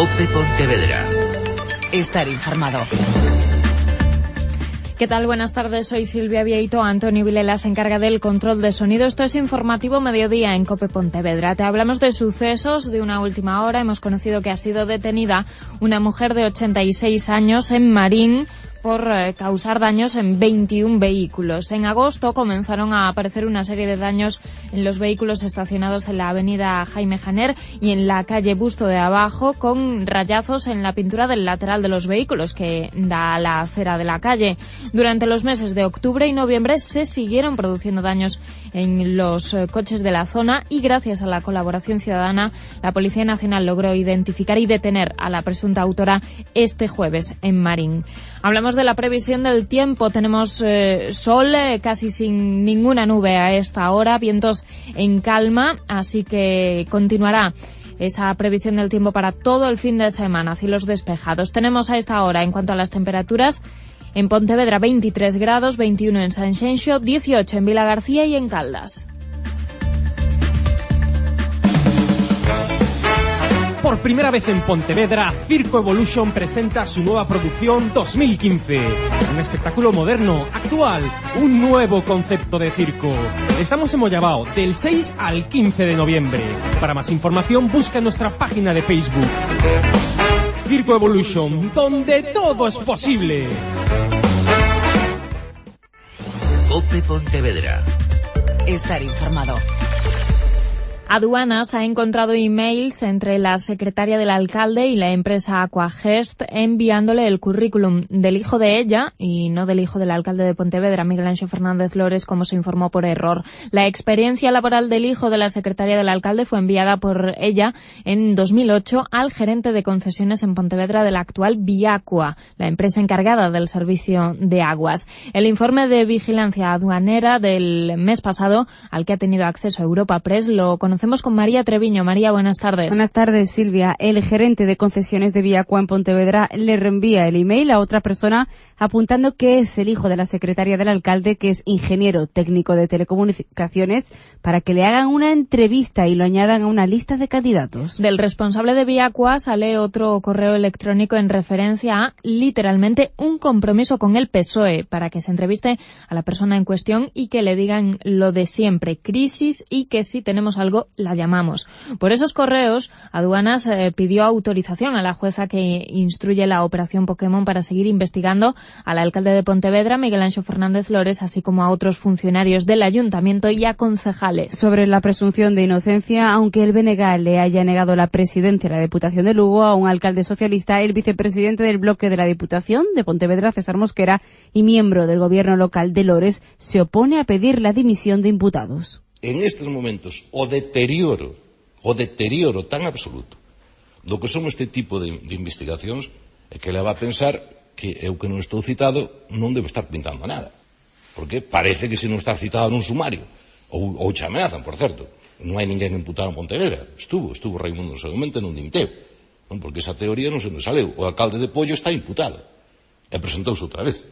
COPE Pontevedra. Estar informado. ¿Qué tal? Buenas tardes, soy Silvia Vieito. Antonio Vilela se encarga del control de sonido. Esto es Informativo Mediodía en COPE Pontevedra. Te hablamos de sucesos de una última hora. Hemos conocido que ha sido detenida una mujer de 86 años en Marín por causar daños en 21 vehículos. En agosto comenzaron a aparecer una serie de daños en los vehículos estacionados en la avenida Jaime Janer y en la calle Busto de Abajo, con rayazos en la pintura del lateral de los vehículos que da a la acera de la calle. Durante los meses de octubre y noviembre se siguieron produciendo daños en los coches de la zona y gracias a la colaboración ciudadana la Policía Nacional logró identificar y detener a la presunta autora este jueves en Marín. Hablamos de la previsión del tiempo. Tenemos sol casi sin ninguna nube a esta hora, vientos en calma, así que continuará esa previsión del tiempo para todo el fin de semana, cielos despejados. Tenemos a esta hora, en cuanto a las temperaturas, en Pontevedra 23 grados, 21 en Sanxenxo, 18 en Vilagarcía y en Caldas. Por primera vez en Pontevedra, Circo Evolution presenta su nueva producción 2015. Un espectáculo moderno, actual, un nuevo concepto de circo. Estamos en Moyabao del 6 al 15 de noviembre. Para más información, busca en nuestra página de Facebook. Circo Evolution, donde todo es posible. COPE Pontevedra. Estar informado. Aduanas ha encontrado emails entre la secretaria del alcalde y la empresa Aquagest enviándole el currículum del hijo de ella y no del hijo del alcalde de Pontevedra, Miguel Anxo Fernández Lores, como se informó por error. La experiencia laboral del hijo de la secretaria del alcalde fue enviada por ella en 2008 al gerente de concesiones en Pontevedra de la actual Viacua, la empresa encargada del servicio de aguas. El informe de vigilancia aduanera del mes pasado, al que ha tenido acceso Europa Press, lo conocemos con María Treviño. María, buenas tardes. Buenas tardes, Silvia. El gerente de concesiones de Viacua en Pontevedra le reenvía el email a otra persona apuntando que es el hijo de la secretaria del alcalde, que es ingeniero técnico de telecomunicaciones, para que le hagan una entrevista y lo añadan a una lista de candidatos. Del responsable de Viacua sale otro correo electrónico en referencia a, literalmente, un compromiso con el PSOE para que se entreviste a la persona en cuestión y que le digan lo de siempre, crisis, y que si tenemos algo la llamamos. Por esos correos, Aduanas pidió autorización a la jueza que instruye la operación Pokémon para seguir investigando al alcalde de Pontevedra, Miguel Anxo Fernández Lores, así como a otros funcionarios del ayuntamiento y a concejales. Sobre la presunción de inocencia, aunque el BNG le haya negado la presidencia de la Diputación de Lugo a un alcalde socialista, el vicepresidente del bloque de la Diputación de Pontevedra, César Mosquera, y miembro del gobierno local de Lores, se opone a pedir la dimisión de imputados. En estes momentos, o deterioro tan absoluto do que son este tipo de investigacións é que leva a pensar que eu que non estou citado non debo estar pintando nada. Porque parece que se non está citado nun sumario, ou che amenazan, por certo. Non hai ninguén imputado en Pontevedra. Estuvo Raimundo Segumente non dimiteu. Non, porque esa teoría non se nos saleu. O alcalde de Pollo está imputado. E presentouse outra vez.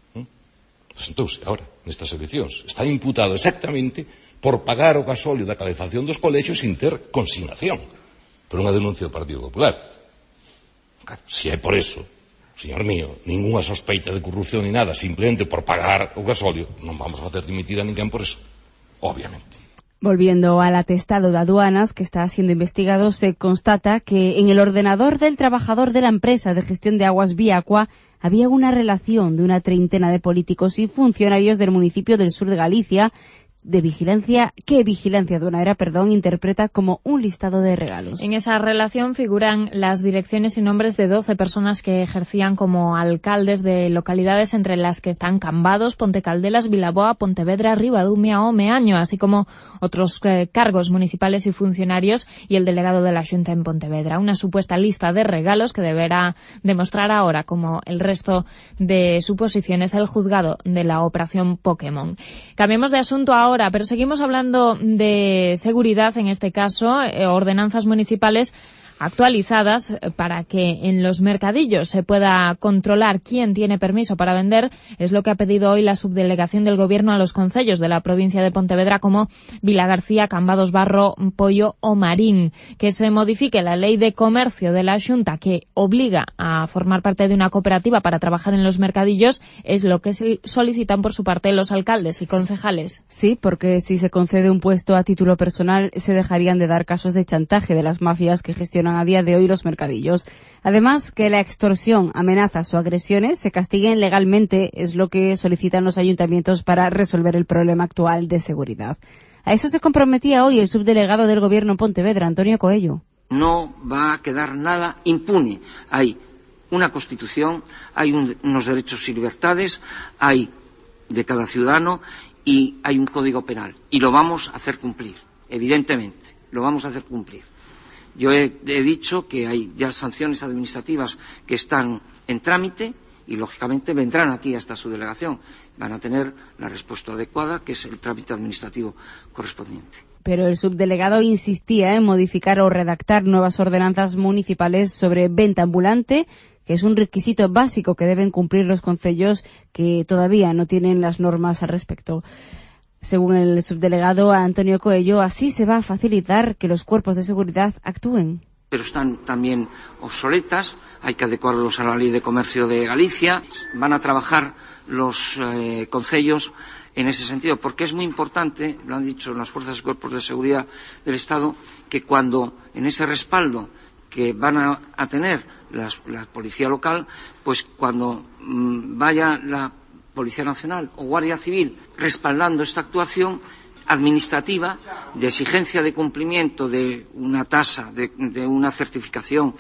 Presentouse agora, nestas eleccións. Está imputado exactamente por pagar o gasóleo da calefacción dos colexios sin ter consignación, por unha denuncia do Partido Popular. Claro, se é por eso, señor mío, ninguna sospeita de corrupción ni nada, simplemente por pagar o gasóleo, non vamos a facer dimitir a ninguén por eso, obviamente. Volviendo al atestado de aduanas que está siendo investigado, se constata que en el ordenador del trabajador de la empresa de gestión de aguas Viacua había una relación de una treintena de políticos y funcionarios del municipio del sur de Galicia que Vigilancia Aduanera, interpreta como un listado de regalos. En esa relación figuran las direcciones y nombres de 12 personas que ejercían como alcaldes de localidades entre las que están Cambados, Pontecaldelas, Vilaboa, Pontevedra, Ribadumia o Meaño, así como otros cargos municipales y funcionarios y el delegado de la Xunta en Pontevedra. Una supuesta lista de regalos que deberá demostrar ahora, como el resto de suposiciones, el juzgado de la operación Pokémon. Cambiemos de asunto ahora ahora, pero seguimos hablando de seguridad, en este caso, ordenanzas municipales actualizadas para que en los mercadillos se pueda controlar quién tiene permiso para vender. Es lo que ha pedido hoy la subdelegación del Gobierno a los concellos de la provincia de Pontevedra como Vilagarcía, Cambados, Barro, Pollo o Marín. Que se modifique la ley de comercio de la Xunta que obliga a formar parte de una cooperativa para trabajar en los mercadillos es lo que solicitan por su parte los alcaldes y concejales. Sí, porque si se concede un puesto a título personal se dejarían de dar casos de chantaje de las mafias que gestionan a día de hoy los mercadillos. Además, que la extorsión, amenazas o agresiones se castiguen legalmente es lo que solicitan los ayuntamientos para resolver el problema actual de seguridad. A eso se comprometía hoy el subdelegado del Gobierno en Pontevedra, Antonio Coello. No va a quedar nada impune. Hay una Constitución, hay unos derechos y libertades, hay de cada ciudadano y hay un Código Penal. Y lo vamos a hacer cumplir, evidentemente, lo vamos a hacer cumplir. Yo he dicho que hay ya sanciones administrativas que están en trámite y, lógicamente, vendrán aquí a esta subdelegación. Van a tener la respuesta adecuada, que es el trámite administrativo correspondiente. Pero el subdelegado insistía en modificar o redactar nuevas ordenanzas municipales sobre venta ambulante, que es un requisito básico que deben cumplir los concellos que todavía no tienen las normas al respecto. Según el subdelegado Antonio Coello, así se va a facilitar que los cuerpos de seguridad actúen. Pero están también obsoletas, hay que adecuarlos a la Ley de Comercio de Galicia. Van a trabajar los concellos en ese sentido, porque es muy importante, lo han dicho las fuerzas y cuerpos de seguridad del Estado, que cuando en ese respaldo que van a tener la policía local, pues cuando vaya la Policía Nacional o Guardia Civil respaldando esta actuación administrativa de exigencia de cumplimiento de una tasa, de una certificación,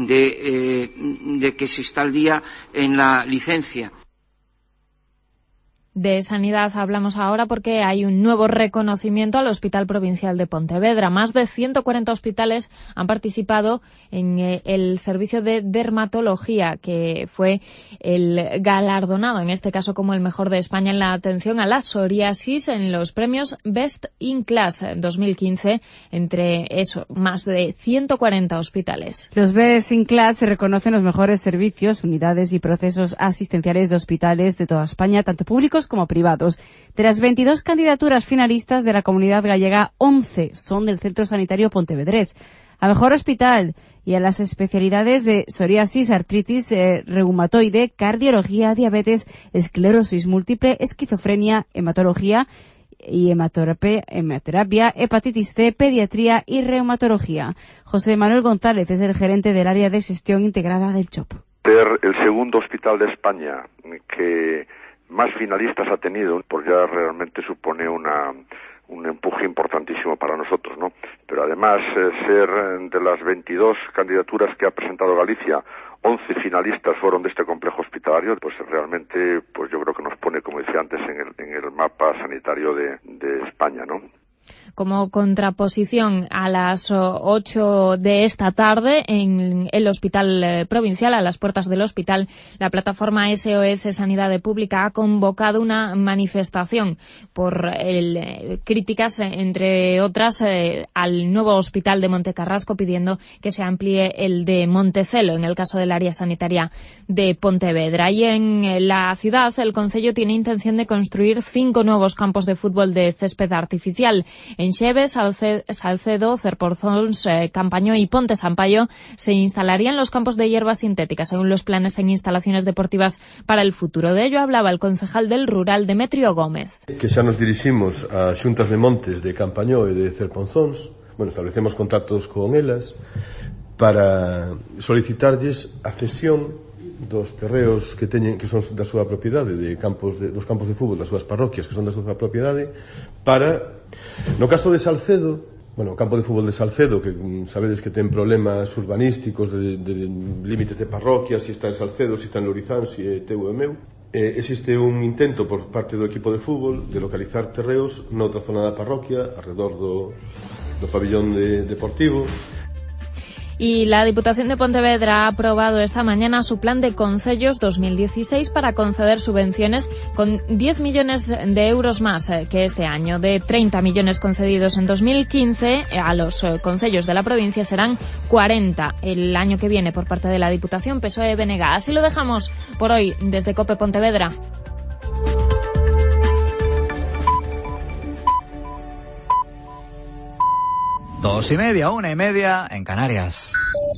de que se está al día en la licencia. De sanidad hablamos ahora porque hay un nuevo reconocimiento al Hospital Provincial de Pontevedra. Más de 140 hospitales han participado en el servicio de dermatología, que fue el galardonado, en este caso como el mejor de España en la atención a la psoriasis en los premios Best in Class 2015, entre eso, más de 140 hospitales. Los Best in Class se reconocen los mejores servicios, unidades y procesos asistenciales de hospitales de toda España, tanto públicos como privados. De las 22 candidaturas finalistas de la Comunidad Gallega, 11 son del Centro Sanitario Pontevedrés. A mejor hospital y a las especialidades de psoriasis, artritis reumatoide, cardiología, diabetes, esclerosis múltiple, esquizofrenia, hematología y hematerapia, hepatitis C, pediatría y reumatología. José Manuel González es el gerente del área de gestión integrada del CHOP. El segundo hospital de España que más finalistas ha tenido, pues ya realmente supone un empuje importantísimo para nosotros, ¿no? Pero además ser de las 22 candidaturas que ha presentado Galicia, 11 finalistas fueron de este complejo hospitalario, pues realmente, pues yo creo que nos pone, como decía antes, en el mapa sanitario de España, ¿no? Como contraposición, a las 8 de esta tarde en el Hospital Provincial, a las puertas del hospital, la plataforma SOS Sanidad Pública ha convocado una manifestación por críticas, entre otras, al nuevo hospital de Montecarrasco, pidiendo que se amplíe el de Montecelo, en el caso del área sanitaria de Pontevedra. Y en la ciudad, el concello tiene intención de construir 5 nuevos campos de fútbol de césped artificial. En Xeves, Salcedo, Cerporzons, Campañó y Ponte Sampaio se instalarían los campos de hierba sintética, según los planes en instalaciones deportivas para el futuro. De ello hablaba el concejal del Rural, Demetrio Gómez. Que xa nos diriximos a xuntas de montes de Campañó e de Cerponzóns, establecemos contactos con elas para solicitarlles a cesión dos terreos que son da súa propiedade, dos campos de fútbol das súas parroquias que son da súa propiedade, para, no caso de Salcedo, o campo de fútbol de Salcedo, que sabedes que ten problemas urbanísticos de límites de parroquias, si está en Salcedo, si está en Lourizán, si é teu e meu. Existe un intento por parte do equipo de fútbol de localizar terreos noutra zona da parroquia, alrededor do pabillón deportivo. Y la Diputación de Pontevedra ha aprobado esta mañana su plan de concellos 2016 para conceder subvenciones con 10 millones de euros más que este año. De 30 millones concedidos en 2015 a los concellos de la provincia serán 40 el año que viene por parte de la Diputación PSOE-BNG. Así lo dejamos por hoy desde COPE Pontevedra. Dos y media, 1:30 en Canarias.